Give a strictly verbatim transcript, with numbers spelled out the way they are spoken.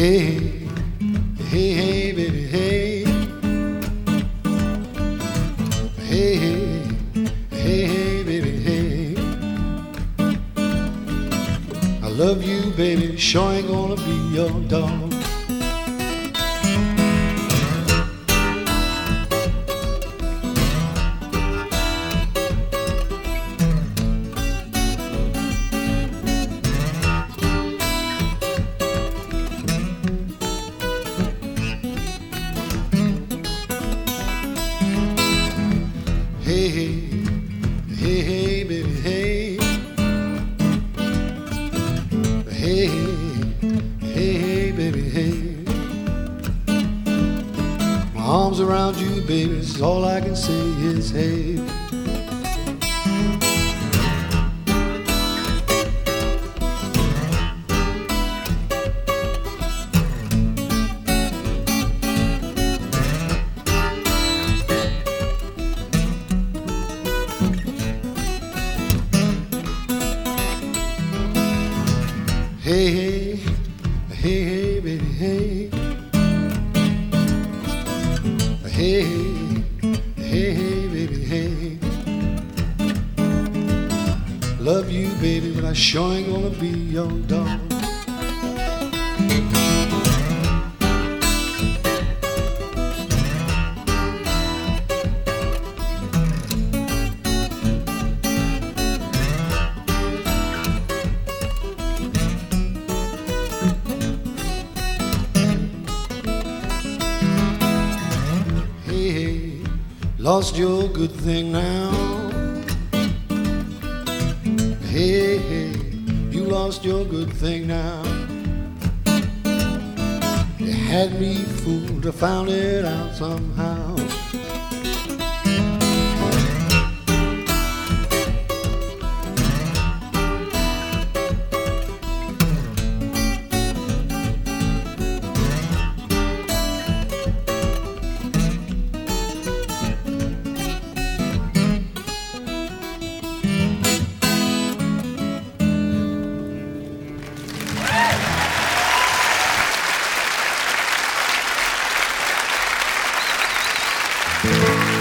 Hey, hey, hey, baby, hey. Hey, hey, hey, hey, baby, hey. I love you, baby, sure ain't gonna be your dog. Hey, hey, hey, hey, baby, hey. Hey, hey, hey, baby, hey. My arms around you, baby, is all I can say is hey. Hey, hey, hey, hey, baby, hey. Hey, hey, hey, baby, hey. Love you, baby, but I sure ain't gonna be your dog. Lost your good thing now. Hey, hey, you lost your good thing now. You had me fooled, I found it out somehow. Thank you.